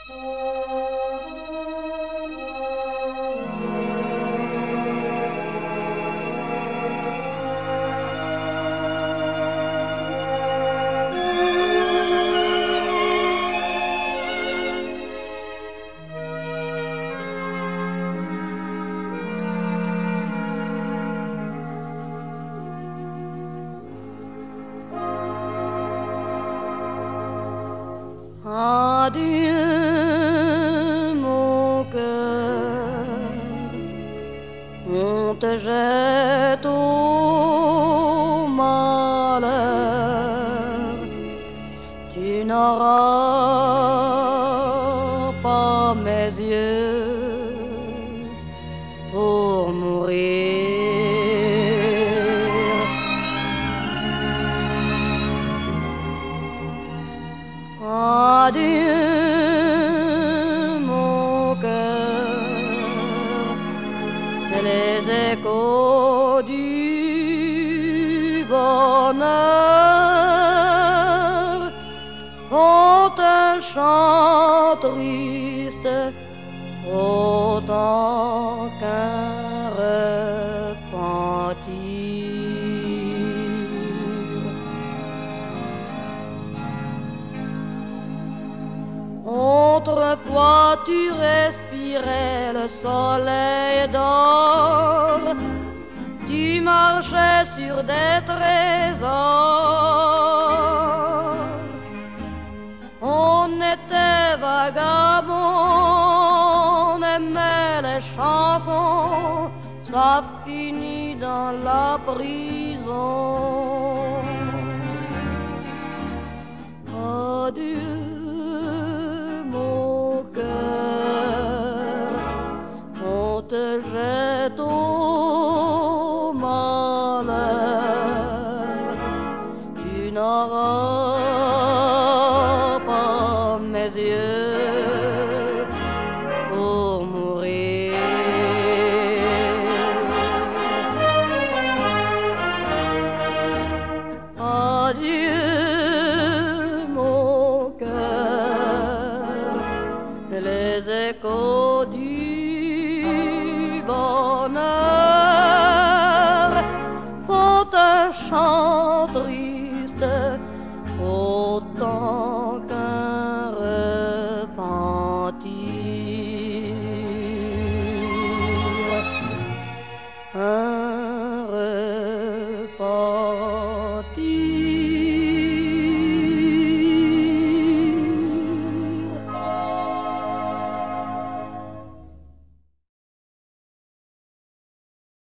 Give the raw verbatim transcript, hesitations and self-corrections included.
Adieu mon cœur, on te jette au malheur, tu n'auras pas mes yeux pour mourir. Adieu mon cœur, les échos du bonheur ont un chant triste autant qu'un repentir. Autrefois tu respirais le soleil d'or, tu marchais sur des trésors. On était vagabonds, on aimait les chansons, ça finit dans la prison. Adieu te jette au malheur, tu n'auras pas mes yeux pour mourir. Adieu mon cœur, les échos du